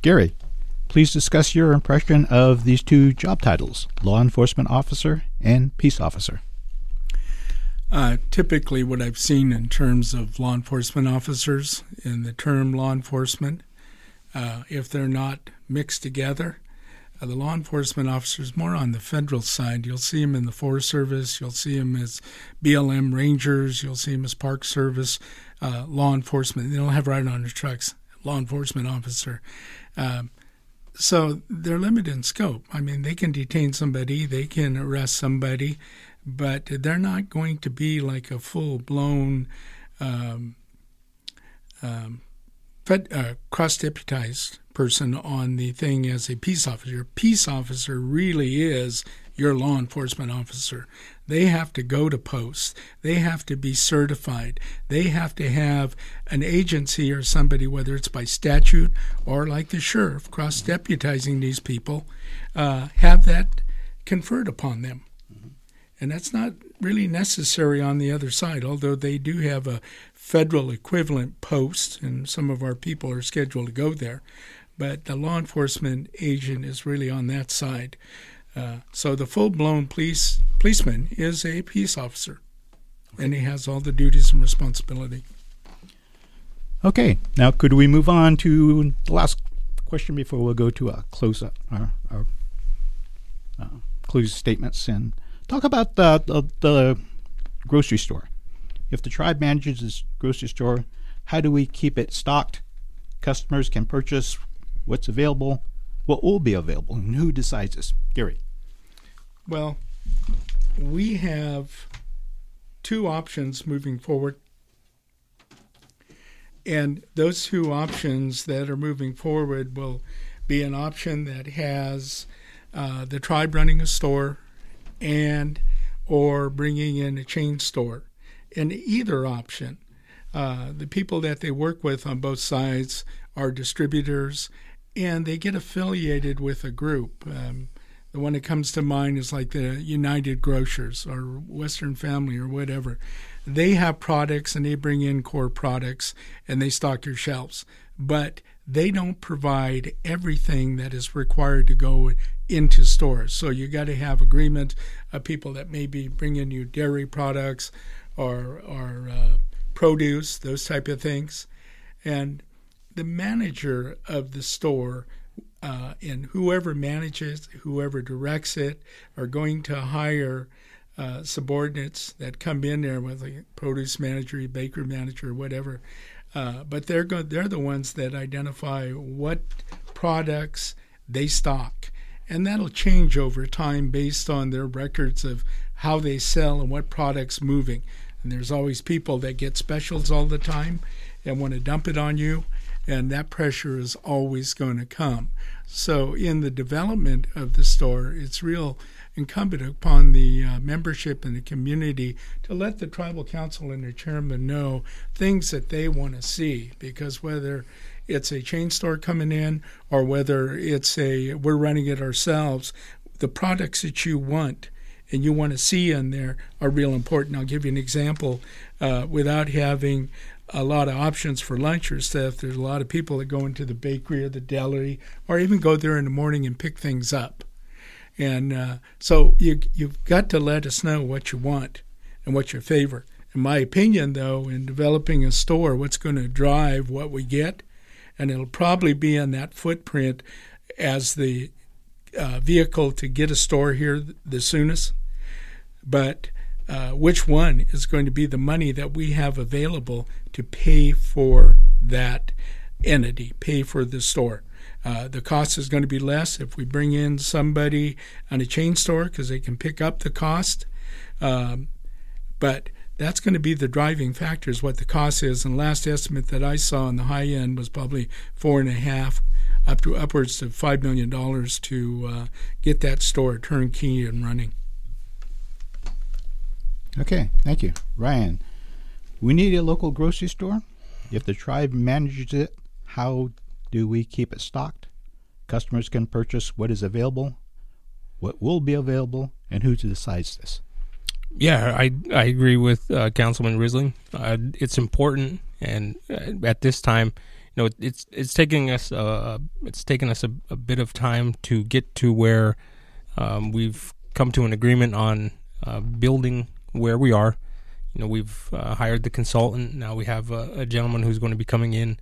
Gary, please discuss your impression of these two job titles, law enforcement officer and peace officer. Typically what I've seen in terms of law enforcement officers in the term law enforcement, if they're not mixed together, the law enforcement officers more on the federal side. You'll see them in the Forest Service. You'll see them as BLM Rangers. You'll see them as Park Service law enforcement. They don't have right on their trucks, law enforcement officer. So they're limited in scope. I mean, they can detain somebody. They can arrest somebody. But they're not going to be like a full-blown cross-deputized person on the thing as a peace officer. A peace officer really is your law enforcement officer. They have to go to posts. They have to be certified. They have to have an agency or somebody, whether it's by statute or like the sheriff, cross-deputizing these people, have that conferred upon them. And that's not really necessary on the other side, although they do have a federal equivalent post, and some of our people are scheduled to go there. But the law enforcement agent is really on that side. So the full-blown policeman is a peace officer, and he has all the duties and responsibility. Okay, now could we move on to the last question before we'll go to a close-up, our close statements, and talk about the grocery store. If the tribe manages this grocery store, how do we keep it stocked? Customers can purchase what's available, what will be available, and who decides this? Gary. Well, we have two options moving forward. And those two options that are moving forward will be an option that has the tribe running a store and or bringing in a chain store. In either option, the people that they work with on both sides are distributors, and they get affiliated with a group. The one that comes to mind is like the United Grocers or Western Family or whatever. They have products, and they bring in core products, and they stock your shelves. But they don't provide everything that is required to go into stores. So you got to have agreement of people that maybe bring in you dairy products or produce, those type of things. And the manager of the store and whoever manages, whoever directs it, are going to hire subordinates that come in there with a produce manager, baker manager, whatever. But they're the ones that identify what products they stock. And that'll change over time based on their records of how they sell and what product's moving. And there's always people that get specials all the time and want to dump it on you, and that pressure is always going to come. So in the development of the store, it's real incumbent upon the membership and the community to let the tribal council and their chairman know things that they want to see, because whether it's a chain store coming in or whether it's we're running it ourselves, the products that you want and you want to see in there are real important. I'll give you an example. Without having a lot of options for lunch or stuff, there's a lot of people that go into the bakery or the deli or even go there in the morning and pick things up. And so you've got to let us know what you want and what your favor. In my opinion, though, in developing a store, what's going to drive what we get, and it'll probably be in that footprint as the vehicle to get a store here the soonest. But which one is going to be the money that we have available to pay for that entity, pay for the store? The cost is going to be less if we bring in somebody on a chain store because they can pick up the cost. But that's going to be the driving factor is what the cost is. And the last estimate that I saw on the high end was probably $4.5 up to upwards to $5 million to get that store turnkey and running. Okay, thank you. Ryan, we need a local grocery store. If the tribe manages it, how do we keep it stocked? Customers can purchase what is available, what will be available, and who decides this? Yeah, I agree with Councilman Risling. It's important, and at this time, it's taking us a bit of time to get to where we've come to an agreement on building where we are. We've hired the consultant. Now we have a gentleman who's going to be coming in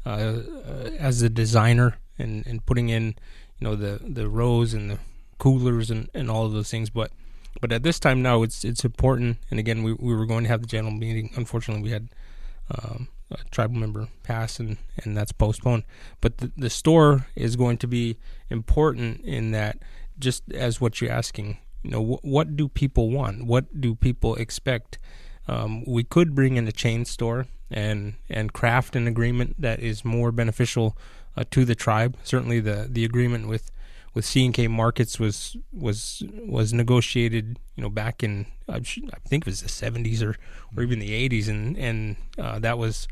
as a designer and putting in, the rows and the coolers and all of those things. But at this time now, it's important. And again, we were going to have the general meeting. Unfortunately, we had a tribal member pass, and that's postponed. But the store is going to be important in that, just as what you're asking. What do people want? What do people expect? We could bring in a chain store and craft an agreement that is more beneficial to the tribe. Certainly, the agreement with C&K Markets was negotiated, back in I think it was the 70s or even the 80s, and that was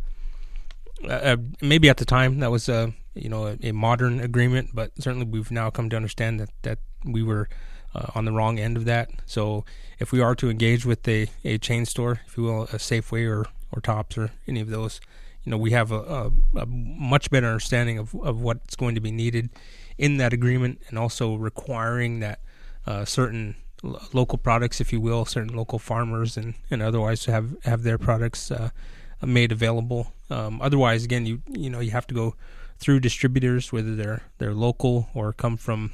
maybe at the time that was a modern agreement, but certainly we've now come to understand that we were on the wrong end of that. So if we are to engage with a chain store, if you will, a Safeway or Tops or any of those, we have a much better understanding of what's going to be needed in that agreement, and also requiring that certain local products, if you will, certain local farmers and otherwise to have their products made available. Otherwise, again, you have to go through distributors, whether they're local or come from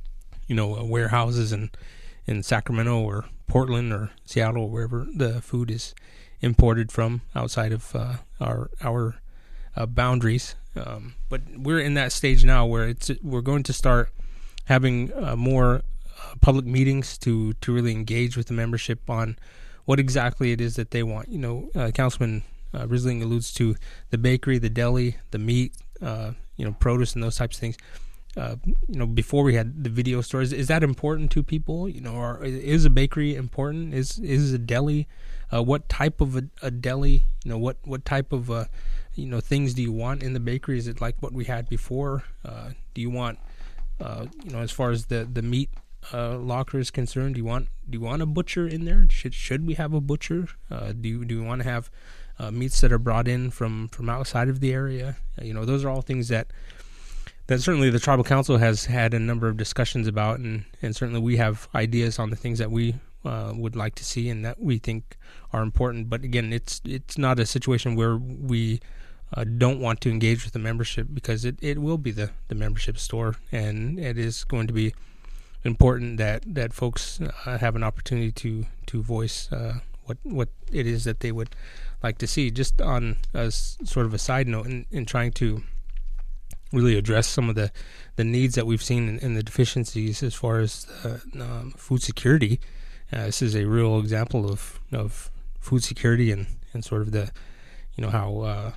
warehouses in Sacramento or Portland or Seattle, or wherever the food is imported from outside of our boundaries. But we're in that stage now where we're going to start having more public meetings to really engage with the membership on what exactly it is that they want. Councilman Risling alludes to the bakery, the deli, the meat, produce, and those types of things. Before we had the video stores, is that important to people? Or is a bakery important? Is a deli? What type of a deli? What type of things do you want in the bakery? Is it like what we had before? Do you want, as far as the meat locker is concerned, do you want a butcher in there? Should we have a butcher? Do you want to have meats that are brought in from outside of the area? Those are all things that certainly the Tribal Council has had a number of discussions about, and certainly we have ideas on the things that we would like to see and that we think are important. But again, it's not a situation where we don't want to engage with the membership, because it will be the membership store, and it is going to be important that folks have an opportunity to voice what it is that they would like to see. Just on a sort of a side note, in trying to really address some of the needs that we've seen in the deficiencies as far as food security. This is a real example of food security and sort of the, how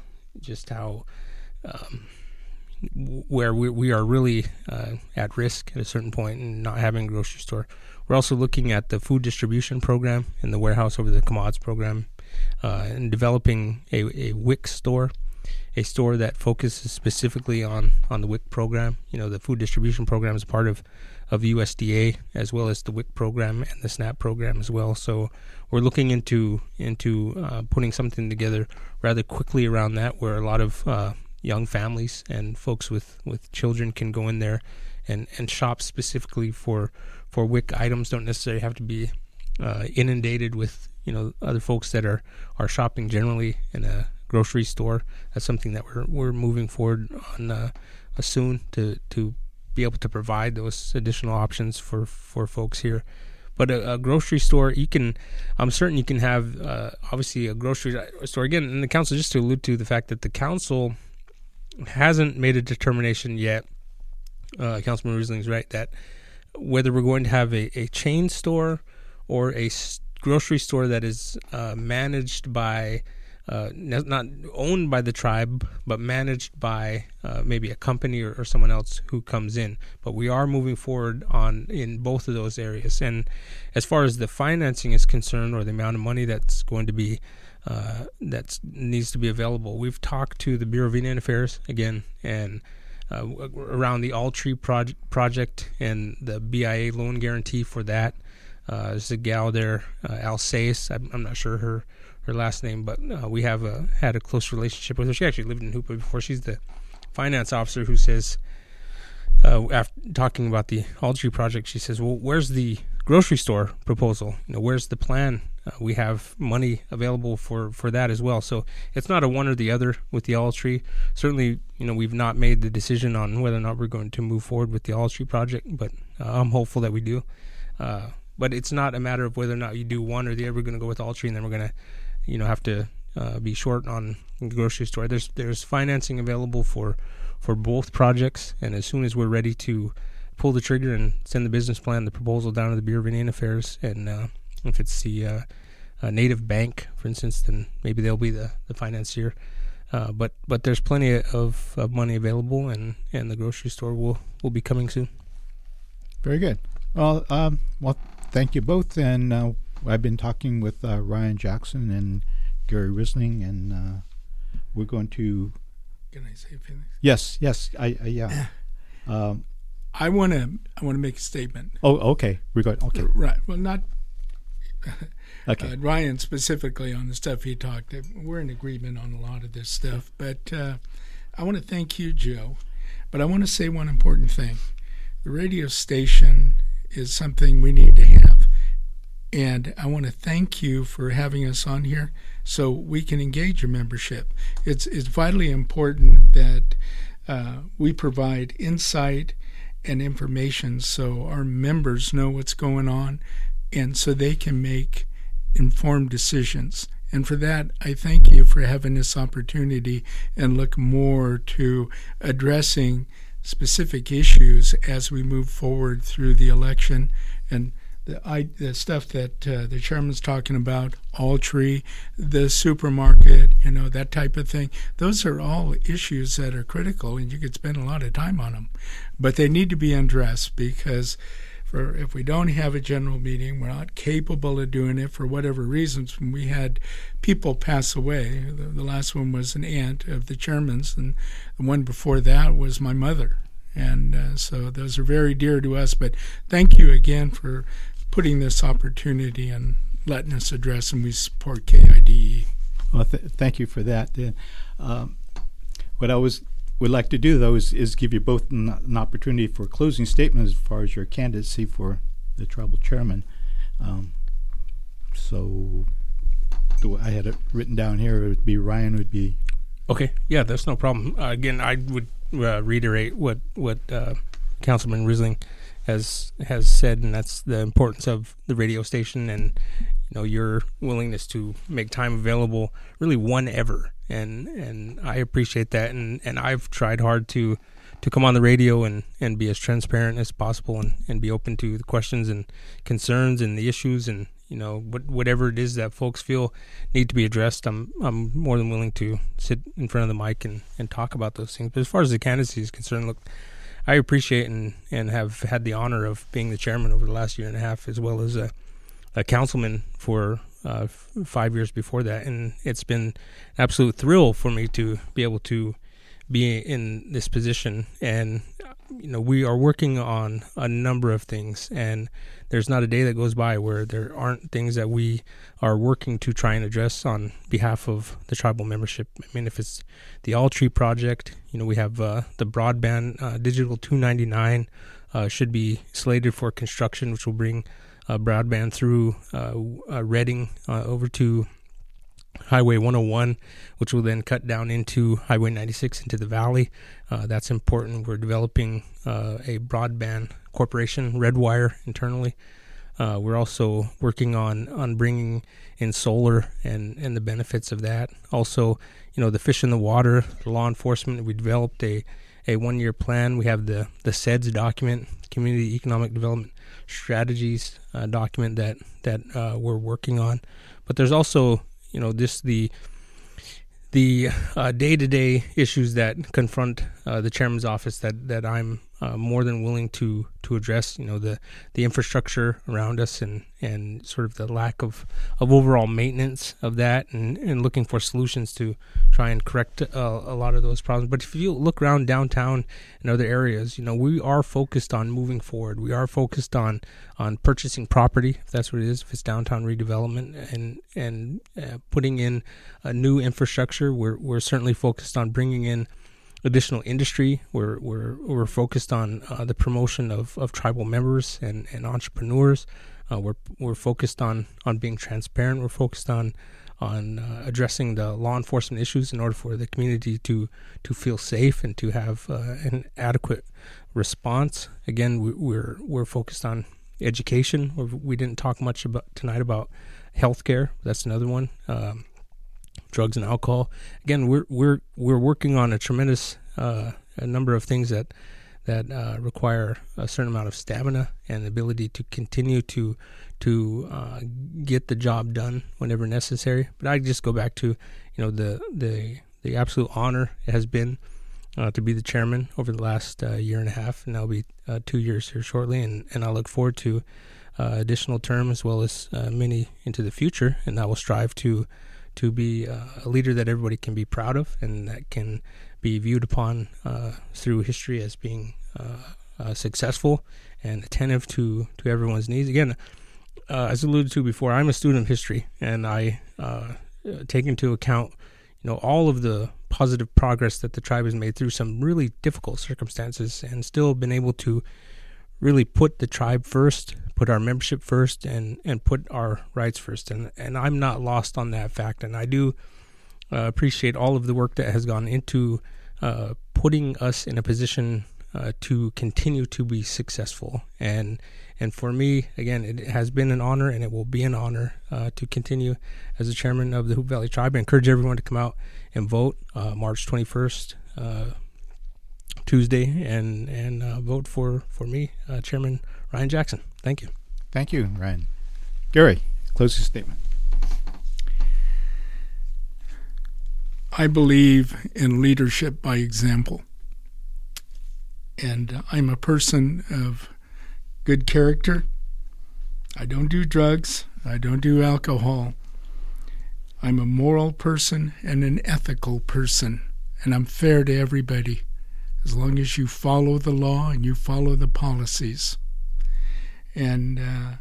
where we are really at risk at a certain point in not having a grocery store. We're also looking at the food distribution program and the warehouse over the commodities program, and developing a WIC store. A store that focuses specifically on the WIC program. The food distribution program is part of USDA, as well as the WIC program and the SNAP program as well. So we're looking into putting something together rather quickly around that, where a lot of young families and folks with children can go in there and shop specifically for WIC items. Don't necessarily have to be inundated with other folks that are shopping generally in a grocery store. That's something that we're moving forward on soon to be able to provide those additional options for folks here. But a grocery store, I'm certain you can have obviously a grocery store again. And the council, just to allude to the fact that the council hasn't made a determination yet. Councilman Risling's right that whether we're going to have a chain store or a grocery store that is managed by not owned by the tribe, but managed by maybe a company or someone else who comes in. But we are moving forward in both of those areas. And as far as the financing is concerned, or the amount of money that's going to be that needs to be available, we've talked to the Bureau of Indian Affairs again, and around the All Tree project and the BIA loan guarantee for that. There's a gal there, Alsace. I'm not sure her her last name, but we have had a close relationship with her. She actually lived in Hoopa before. She's the finance officer who says, after talking about the Altree project, she says, well, where's the grocery store proposal? Where's the plan? We have money available for that as well. So it's not a one or the other with the Altree. Certainly, we've not made the decision on whether or not we're going to move forward with the Altree project, but I'm hopeful that we do. But it's not a matter of whether or not you do one or the other. We're going to go with Altree, and then we're going to, have to be short on the grocery store. There's financing available for both projects, and as soon as we're ready to pull the trigger and send the business plan, the proposal down to the Bureau of Indian Affairs, and if it's the Native Bank, for instance, then maybe they'll be the financier. But there's plenty of money available, and the grocery store will be coming soon. Very good. Well, thank you both, and I've been talking with Ryan Jackson and Gary Risling, and we're going to. Can I say a few things? Yes. Yeah. I want to make a statement. Oh, okay. We're good. Okay. Right. Well, not. Okay. Ryan specifically on the stuff he talked. We're in agreement on a lot of this stuff, but I want to thank you, Joe. But I want to say one important thing: the radio station is something we need to have, and I want to thank you for having us on here so we can engage your membership. It's vitally important that we provide insight and information so our members know what's going on, and so they can make informed decisions. And for that, I thank you for having this opportunity and look more to addressing specific issues as we move forward through the election. And the stuff that the chairman's talking about, Altree, the supermarket, that type of thing, those are all issues that are critical, and you could spend a lot of time on them. But they need to be addressed because if we don't have a general meeting, we're not capable of doing it for whatever reasons. When we had people pass away, the last one was an aunt of the chairman's, and the one before that was my mother. And so those are very dear to us. But thank you again for putting this opportunity and letting us address, and we support KIDE. Well, thank you for that. What I would like to do, though, is give you both an opportunity for a closing statement as far as your candidacy for the tribal chairman. So I had it written down here. It would be Ryan would be. Okay, yeah, that's no problem. Again, I would reiterate what Councilman Risling has said, and that's the importance of the radio station and your willingness to make time available really whenever, and I appreciate that, and I've tried hard to come on the radio and be as transparent as possible and be open to the questions and concerns and the issues and whatever it is that folks feel need to be addressed. I'm more than willing to sit in front of the mic and talk about those things. But as far as the candidacy is concerned, look, I appreciate and have had the honor of being the chairman over the last year and a half, as well as a councilman for 5 years before that. And it's been an absolute thrill for me to be able to be in this position. And, we are working on a number of things, and there's not a day that goes by where there aren't things that we are working to try and address on behalf of the tribal membership. I mean, if it's the Altree project, we have the broadband, Digital 299 should be slated for construction, which will bring broadband through Redding over to Highway 101, which will then cut down into Highway 96 into the valley. That's important. We're developing a broadband corporation, Redwire, internally. We're also working on bringing in solar and the benefits of that. Also, the fish in the water, law enforcement. We developed a 1-year plan. We have the SEDS document, Community Economic Development Strategies document that we're working on. But there's also the day-to-day issues that confront the chairman's office that I'm more than willing to address, the infrastructure around us and sort of the lack of overall maintenance of that, and looking for solutions to try and correct a lot of those problems. But if you look around downtown and other areas, we are focused on moving forward. We are focused on purchasing property, if that's what it is, if it's downtown redevelopment, and putting in a new infrastructure. We're certainly focused on bringing in additional industry. We're focused on the promotion of tribal members and entrepreneurs. We're focused on being transparent. We're focused on addressing the law enforcement issues in order for the community to feel safe and to have an adequate response. Again, we're focused on education. We didn't talk much tonight about healthcare. That's another one. Drugs and alcohol. Again, we're working on a tremendous a number of things that require a certain amount of stamina and ability to continue to get the job done whenever necessary. But I just go back to the absolute honor it has been to be the chairman over the last year and a half, and I'll be 2 years here shortly, and I look forward to additional term as well as many into the future, and I will strive to be a leader that everybody can be proud of and that can be viewed upon through history as being successful and attentive to everyone's needs. Again, as alluded to before, I'm a student of history, and I take into account all of the positive progress that the tribe has made through some really difficult circumstances, and still been able to really put the tribe first, put our membership first, and put our rights first. And I'm not lost on that fact. And I do appreciate all of the work that has gone into putting us in a position to continue to be successful. And for me, again, it has been an honor, and it will be an honor to continue as the chairman of the Hoop Valley Tribe. I encourage everyone to come out and vote March 21st, Tuesday, and vote for me, Chairman Ryan Jackson. Thank you. Thank you, Ryan. Gary, closing statement. I believe in leadership by example. And I'm a person of good character. I don't do drugs. I don't do alcohol. I'm a moral person and an ethical person. And I'm fair to everybody, as long as you follow the law and you follow the policies. And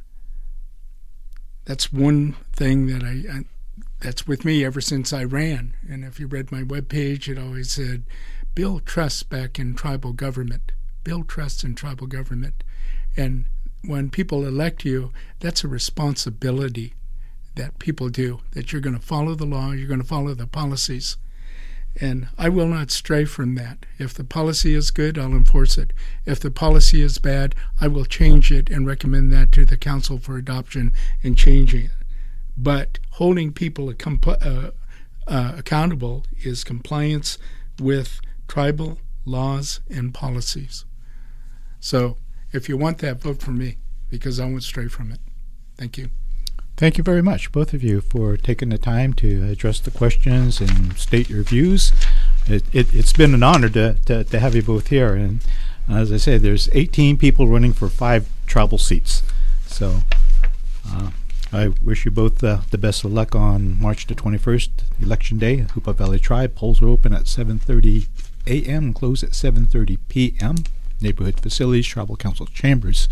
that's one thing that that's with me ever since I ran. And if you read my webpage, it always said, build trust back in tribal government. Build trust in tribal government. And when people elect you, that's a responsibility that people do, that you're going to follow the law, you're going to follow the policies. And I will not stray from that. If the policy is good, I'll enforce it. If the policy is bad, I will change it and recommend that to the council for adoption and changing it. But holding people accountable is compliance with tribal laws and policies. So if you want that, vote for me, because I won't stray from it. Thank you. Thank you very much, both of you, for taking the time to address the questions and state your views. It's been an honor to have you both here. And as I say, there's 18 people running for 5 tribal seats. So I wish you both the best of luck on March the 21st, Election Day. Hoopa Valley Tribe polls are open at 7:30 a.m., close at 7:30 p.m. Neighborhood facilities, tribal council chambers.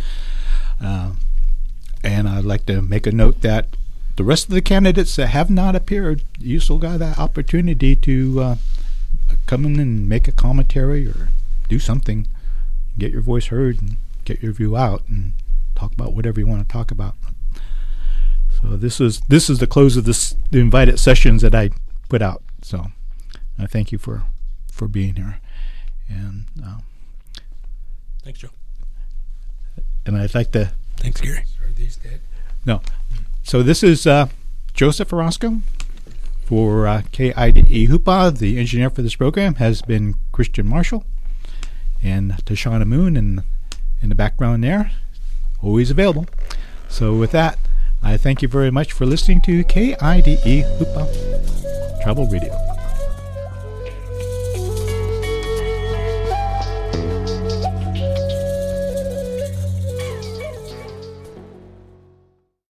And I'd like to make a note that the rest of the candidates that have not appeared, you still got that opportunity to come in and make a commentary or do something, get your voice heard and get your view out and talk about whatever you want to talk about. So this is the close of the invited sessions that I put out. So I thank you for being here. And thanks, Joe. And I'd like to... Thanks, Gary. Are these dead? No. So this is Joseph Orozco for KIDE Hoopa. The engineer for this program has been Christian Marshall, and Tashana Moon in the background there, always available. So with that, I thank you very much for listening to KIDE Hoopa Travel Radio.